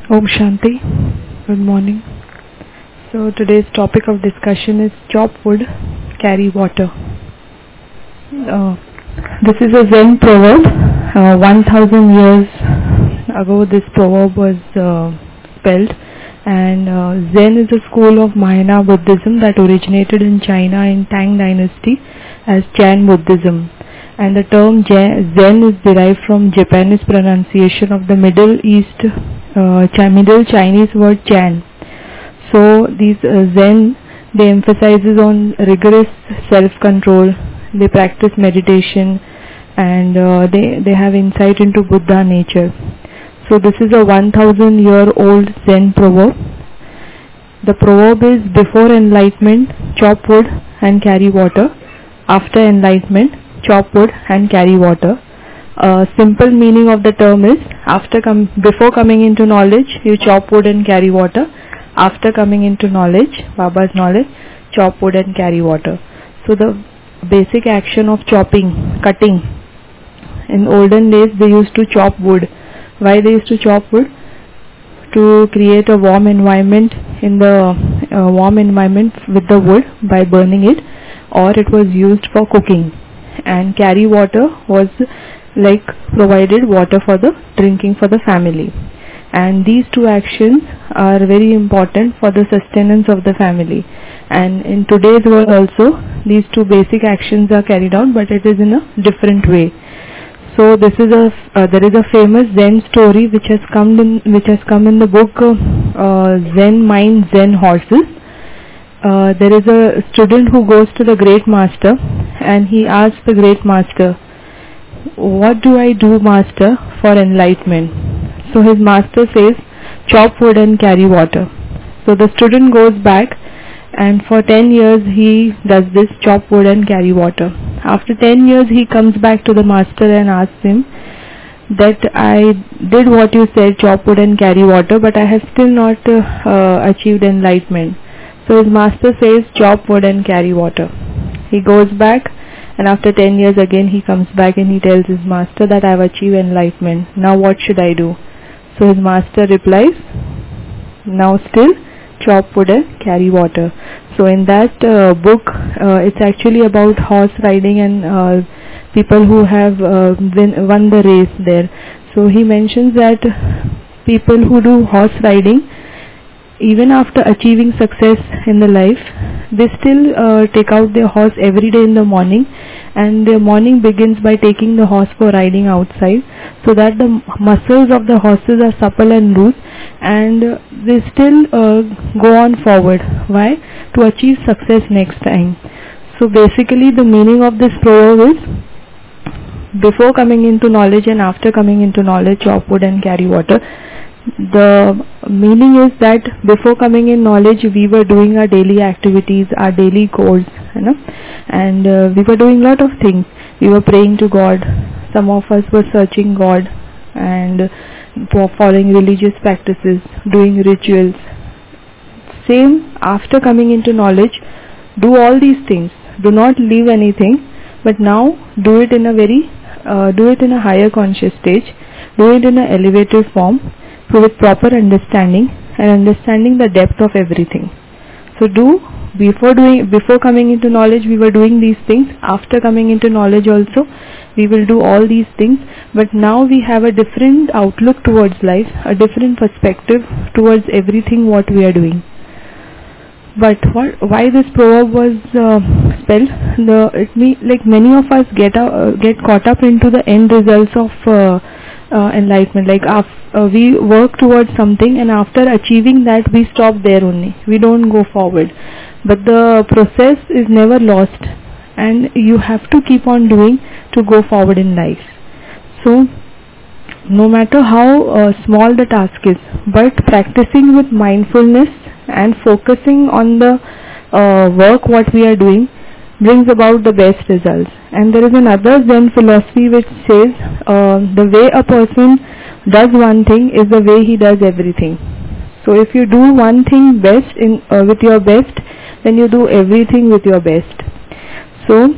Om Shanti. Good morning. So today's topic of discussion is chop wood, carry water. This is a Zen proverb. 1000 years ago this proverb was spelled, and Zen is a school of Mahayana Buddhism that originated in China in Tang dynasty as Chan Buddhism. And the term Zen is derived from Japanese pronunciation of the Middle Chinese word Chan. So these Zen, they emphasizes on rigorous self-control, they practice meditation, and they have insight into Buddha nature. So this is a 1000-year-old Zen proverb. The proverb is: before enlightenment, chop wood and carry water. After enlightenment, chop wood and carry water. Simple meaning of the term is: before coming into knowledge, you chop wood and carry water. After coming into knowledge, Baba's knowledge, chop wood and carry water. So the basic action of chopping, cutting. In olden days, they used to chop wood. Why they used to chop wood? To create a warm environment with the wood by burning it, or it was used for cooking. And carry water was like provided water for the drinking for the family. And these two actions are very important for the sustenance of the family. And in today's world also, these two basic actions are carried out, but it is in a different way. So this is there is a famous Zen story which has come in the book Zen Mind, Zen Horses. There is a student who goes to the great master, and he asks the great master, "What do I do, master, for enlightenment?" So his master says, "Chop wood and carry water." So the student goes back, and for 10 years he does this: chop wood and carry water. After 10 years he comes back to the master and asks him that, "I did what you said, chop wood and carry water, but I have still not achieved enlightenment." So his master says, "Chop wood and carry water." He goes back, and after 10 years again he comes back and he tells his master that I have achieved enlightenment. Now what should I do? So his master replies, "Now still chop wood and carry water." So in that book, it's actually about horse riding and people who have won the race there. So he mentions that people who do horse riding, even after achieving success in the life, they still take out their horse every day in the morning, and their morning begins by taking the horse for riding outside, so that the muscles of the horses are supple and loose, and they still go on forward. Why? To achieve success next time. So basically the meaning of this proverb is: before coming into knowledge and after coming into knowledge, chop wood and carry water. The meaning is that before coming in knowledge, we were doing our daily activities, our daily chores, and we were doing lot of things. We were praying to God. Some of us were searching God and following religious practices, doing rituals. Same after coming into knowledge, do all these things. Do not leave anything, but now do it in a higher conscious stage. Do it in an elevated form, with proper understanding and understanding the depth of everything. So before coming into knowledge we were doing these things. After coming into knowledge also we will do all these things, but now we have a different outlook towards life, a different perspective towards everything what we are doing. But why this proverb was spelled? Like many of us get caught up into the end results of enlightenment. Like we work towards something, and after achieving that we stop there only. We don't go forward. But the process is never lost, and you have to keep on doing to go forward in life. So no matter how small the task is, but practicing with mindfulness and focusing on the work what we are doing brings about the best results. And there is another Zen philosophy which says the way a person does one thing is the way he does everything. So if you do one thing best with your best, then you do everything with your best. So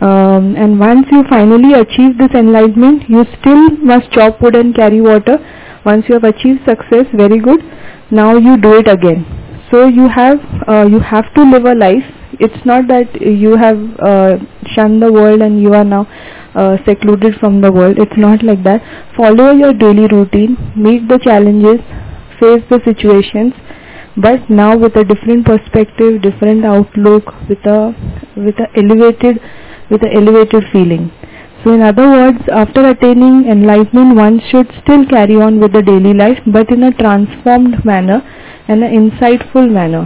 and once you finally achieve this enlightenment, you still must chop wood and carry water. Once you have achieved success, very good. Now you do it again. So you have to live a life. It's not that you have shunned the world and you are now secluded from the world. It's not like that. Follow your daily routine, meet the challenges, face the situations, but now with a different perspective, different outlook, with a elevated feeling. So in other words, after attaining enlightenment, one should still carry on with the daily life, but in a transformed manner and an insightful manner.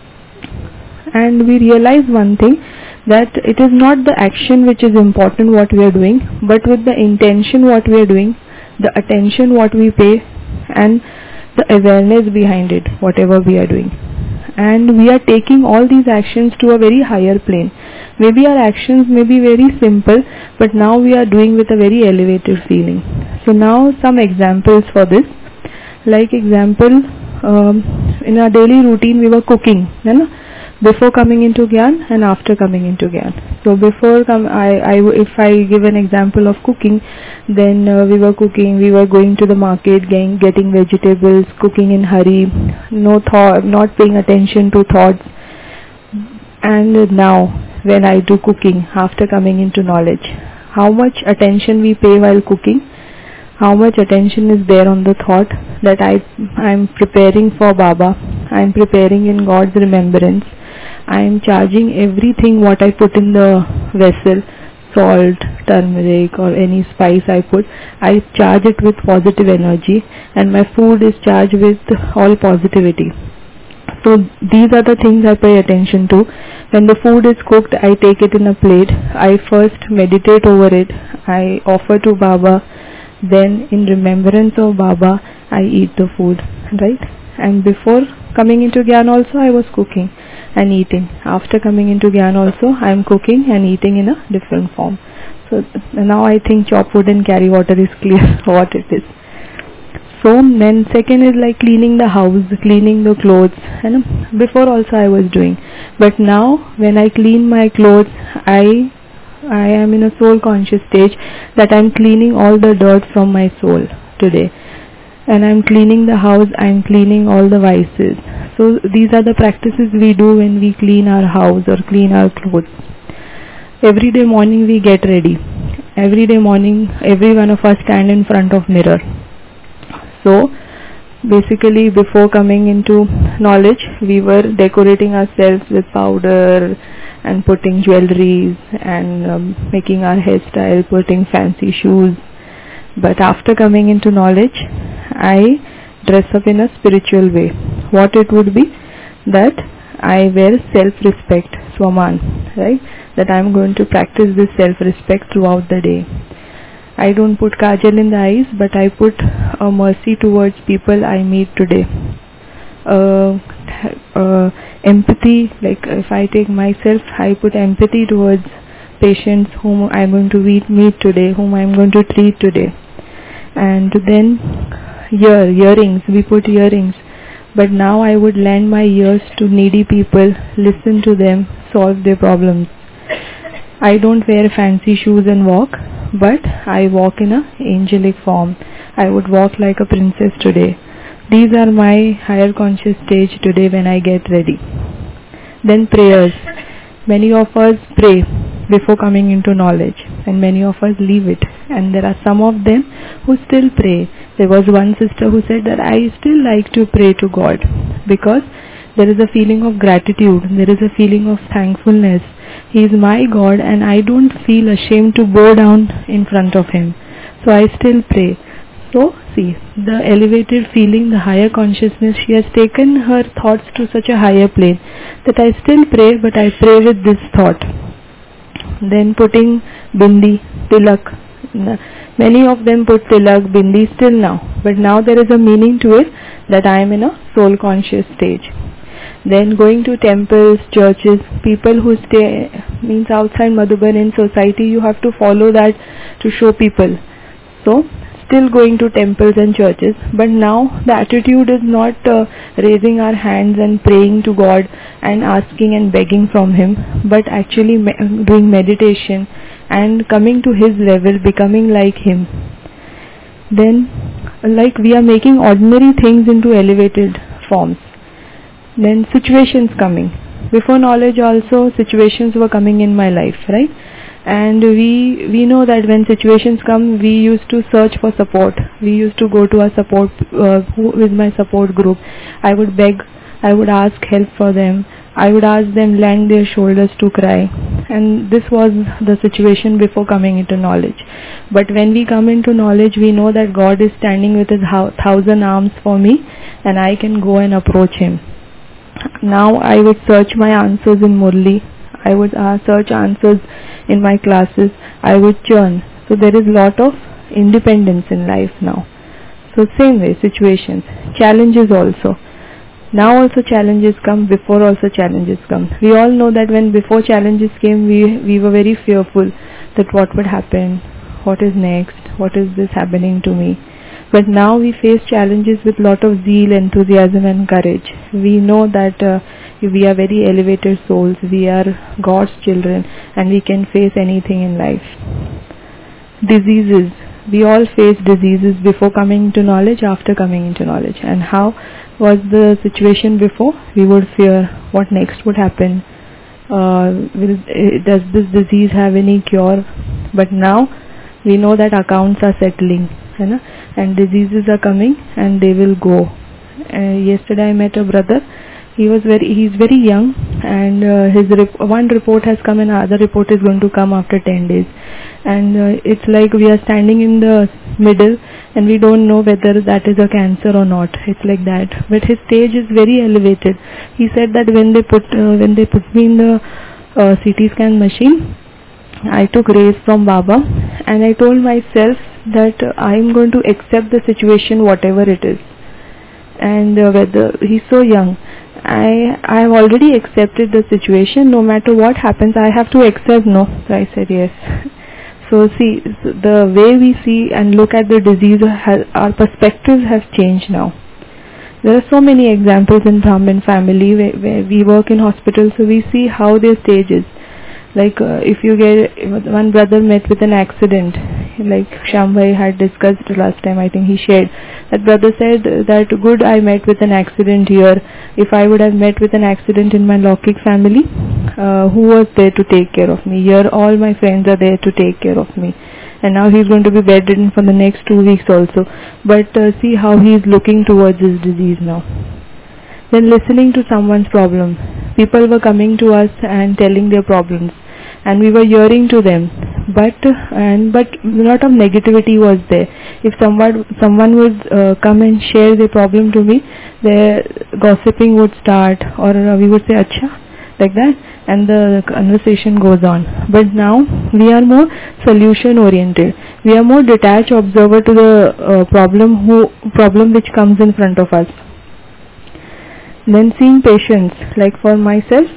And we realize one thing, that it is not the action which is important what we are doing, but with the intention what we are doing, the attention what we pay, and the awareness behind it, whatever we are doing. And we are taking all these actions to a very higher plane. Maybe our actions may be very simple, but now we are doing with a very elevated feeling. So now some examples for this. Like example, in our daily routine we were cooking, before coming into Gyan and after coming into Gyan. So before if I give an example of cooking, then we were cooking, we were going to the market, getting vegetables, cooking in hurry, no thought, not paying attention to thoughts. And now when I do cooking after coming into knowledge, how much attention we pay while cooking, how much attention is there on the thought that I'm preparing for Baba, I'm preparing in God's remembrance, I am charging everything what I put in the vessel, salt, turmeric or any spice I put, I charge it with positive energy, and my food is charged with all positivity. So these are the things I pay attention to. When the food is cooked, I take it in a plate, I first meditate over it, I offer to Baba, then in remembrance of Baba I eat the food, right? And before coming into Gyan also I was cooking and eating. After coming into Gyan also I am cooking and eating in a different form. So now I think chop wood and carry water is clear what it is. So then second is like cleaning the house, cleaning the clothes, and before also I was doing. But now when I clean my clothes, I am in a soul conscious stage that I am cleaning all the dirt from my soul today. And I am cleaning the house, I am cleaning all the vices. So these are the practices we do when we clean our house or clean our clothes. Every day morning we get ready. Every day morning every one of us stand in front of mirror. So basically before coming into knowledge we were decorating ourselves with powder and putting jewelries and making our hairstyle, putting fancy shoes. But after coming into knowledge I dress up in a spiritual way. What it would be? That I wear self-respect, Swaman, right? That I am going to practice this self-respect throughout the day. I don't put kajal in the eyes, but I put a mercy towards people I meet today. Empathy, like if I take myself, I put empathy towards patients whom I am going to meet today, whom I am going to treat today. And then earrings, we put earrings. But now I would lend my ears to needy people, listen to them, solve their problems. I don't wear fancy shoes and walk, but I walk in a angelic form. I would walk like a princess today. These are my higher conscious stage today when I get ready. Then prayers. Many of us pray before coming into knowledge, and many of us leave it. And there are some of them who still pray. There was one sister who said that I still like to pray to God because there is a feeling of gratitude, there is a feeling of thankfulness. He is my God and I don't feel ashamed to bow down in front of Him. So I still pray. So see, the elevated feeling, the higher consciousness, she has taken her thoughts to such a higher plane that I still pray, but I pray with this thought. Then putting bindi, tilak. Many of them put tilak, bindi still now. But now there is a meaning to it that I am in a soul conscious stage. Then going to temples, churches, people who stay, means outside Madhuban in society, you have to follow that to show people. So, still going to temples and churches, but now the attitude is not raising our hands and praying to God and asking and begging from Him, but actually doing meditation and coming to His level, becoming like Him. Then like we are making ordinary things into elevated forms. Then situations coming. Before knowledge also situations were coming in my life, right? And we know that when situations come, we used to search for support. We used to go to our support, who is my support group. I would beg, I would ask help for them. I would ask them lend their shoulders to cry. And this was the situation before coming into knowledge. But when we come into knowledge, we know that God is standing with his 1,000 arms for me, and I can go and approach him. Now I would search my answers in Murli. I would search answers in my classes. I would churn. So there is a lot of independence in life now. So same way, situations, challenges also. Now also challenges come, before also challenges come. We all know that when before challenges came, we were very fearful that what would happen, what is next, what is this happening to me. But now we face challenges with lot of zeal, enthusiasm and courage. We know that we are very elevated souls, we are God's children, and we can face anything in life. Diseases. We all face diseases before coming into knowledge, after coming into knowledge. And how was the situation before? We would fear what next would happen. Does this disease have any cure? But now we know that accounts are settling, and diseases are coming and they will go. Yesterday I met a brother. He's very young, and one report has come and another report is going to come after 10 days. And it's like we are standing in the middle and we don't know whether that is a cancer or not. It's like that. But his stage is very elevated. He said that when they put me in the CT scan machine, I took rays from Baba, and I told myself that I am going to accept the situation whatever it is. And whether he's so young, I have already accepted the situation. No matter what happens, I have to accept. No, so I said yes. So see, the way we see and look at the disease, our perspectives have changed now. There are so many examples in Brahmin family where we work in hospitals, so we see how their stage is. Like if you get, one brother met with an accident, like Shambhai had discussed last time, I think he shared. That brother said that good, I met with an accident here. If I would have met with an accident in my Laukik family, who was there to take care of me? Here all my friends are there to take care of me. And now he's going to be bedridden for the next 2 weeks also. But see how he is looking towards his disease now. Then listening to someone's problem. People were coming to us and telling their problems, and we were hearing to them, but lot of negativity was there. If someone would come and share their problem to me, their gossiping would start, or we would say acha, like that, and the conversation goes on. But now we are more solution oriented. We are more detached observer to the problem which comes in front of us. Then seeing patients, like for myself,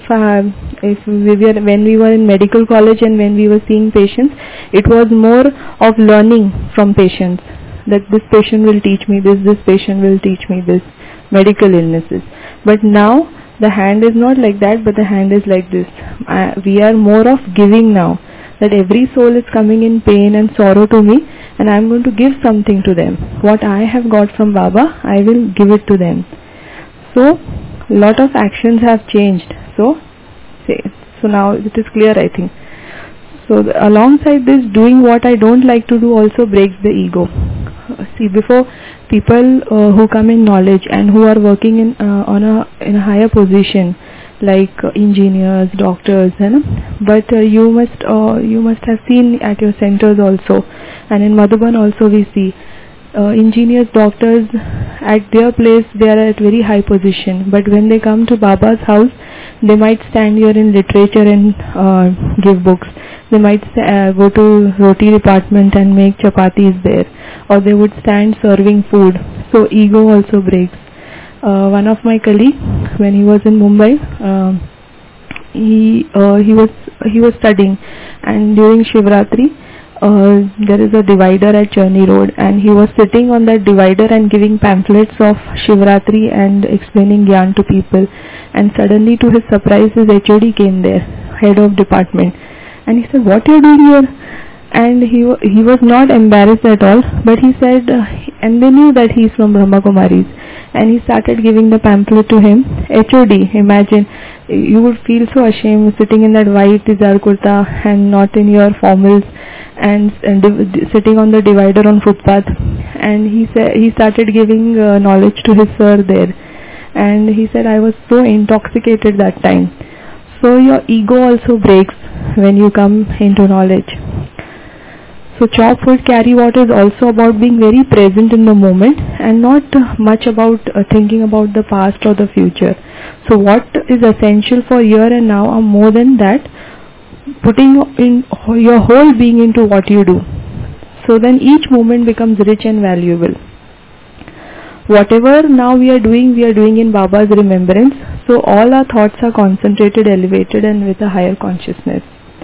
when we were in medical college and when we were seeing patients, it was more of learning from patients, that this patient will teach me this patient will teach me this, medical illnesses. But now the hand is not like that, but the hand is like this. We are more of giving now, that every soul is coming in pain and sorrow to me, and I am going to give something to them. What I have got from Baba, I will give it to them. So, lot of actions have changed. So now it is clear, I think. So alongside this, doing what I don't like to do also breaks the ego. See, before people who come in knowledge and who are working in a higher position, like engineers, doctors, but you must have seen at your centers also, and in Madhuban also we see. Engineers, doctors, at their place they are at very high position, but when they come to Baba's house, they might stand here in literature and give books. They might go to roti department and make chapatis there, or they would stand serving food. So ego also breaks. One of my colleagues, when he was in Mumbai, he was studying, and during Shivratri, there is a divider at Cherny Road, and he was sitting on that divider and giving pamphlets of Shivratri and explaining Gyan to people. And suddenly, to his surprise, his HOD came there, head of department, and he said, "What are you doing here?" And he was not embarrassed at all, but he said, and they knew that he's from Brahma Kumaris, and he started giving the pamphlet to him. HOD, imagine, you would feel so ashamed sitting in that white izar kurta and not in your formals, and sitting on the divider on footpath. And he started giving knowledge to his sir there, and he said, I was so intoxicated that time. So your ego also breaks when you come into knowledge. So chop wood, carry water is also about being very present in the moment and not much about thinking about the past or the future. So what is essential for here and now are more than that, putting in your whole being into what you do. So then each moment becomes rich and valuable. Whatever now we are doing in Baba's remembrance. So all our thoughts are concentrated, elevated, and with a higher consciousness.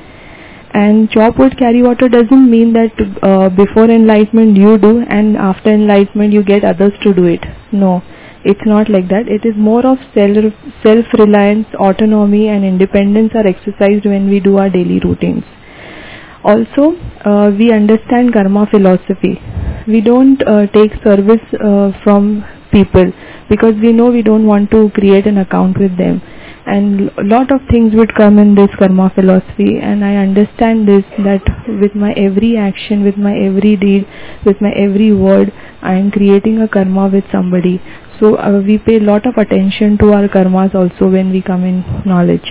And chop wood, carry water doesn't mean that before enlightenment you do and after enlightenment you get others to do it. No, it's not like that. It is more of self-reliance, autonomy and independence are exercised when we do our daily routines. Also, we understand karma philosophy. We don't take service from people because we know we don't want to create an account with them. And a lot of things would come in this karma philosophy, and I understand this, that with my every action, with my every deed, with my every word, I am creating a karma with somebody. So we pay a lot of attention to our karmas also when we come in knowledge.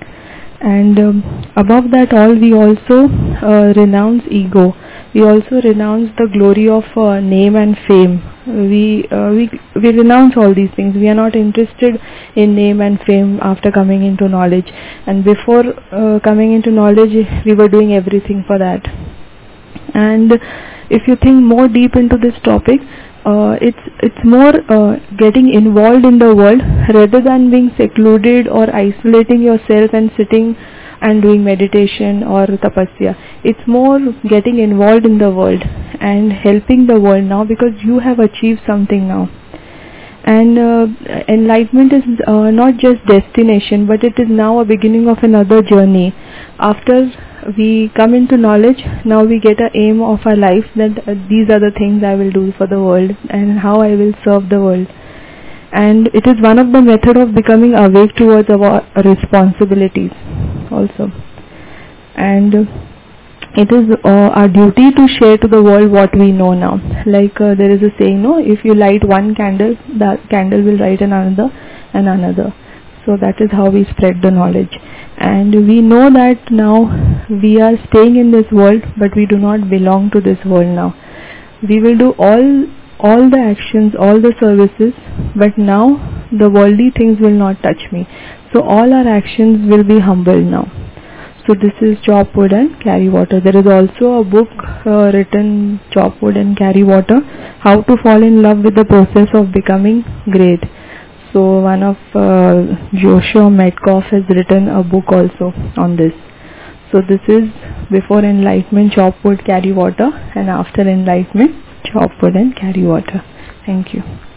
And above that all, we also renounce ego. We also renounce the glory of name and fame. We renounce all these things. We are not interested in name and fame after coming into knowledge. And before coming into knowledge, we were doing everything for that. And if you think more deep into this topic, it's more getting involved in the world rather than being secluded or isolating yourself and sitting and doing meditation or tapasya. It's more getting involved in the world and helping the world now because you have achieved something now. And enlightenment is not just destination, but it is now a beginning of another journey. After we come into knowledge, now we get an aim of our life that these are the things I will do for the world and how I will serve the world. And it is one of the method of becoming awake towards our responsibilities also. And it is our duty to share to the world what we know now. Like there is a saying, no, if you light one candle, that candle will light another and another. So that is how we spread the knowledge. And we know that now we are staying in this world, but we do not belong to this world now. We will do all the actions, all the services, but now the worldly things will not touch me. So all our actions will be humble now. So this is Chop Wood and Carry Water. There is also a book written, Chop Wood and Carry Water, How to Fall in Love with the Process of Becoming Great. So one of Joshua Metcalf has written a book also on this. So this is before enlightenment, Chop Wood, Carry Water, and after enlightenment, Chop Wood and Carry Water. Thank you.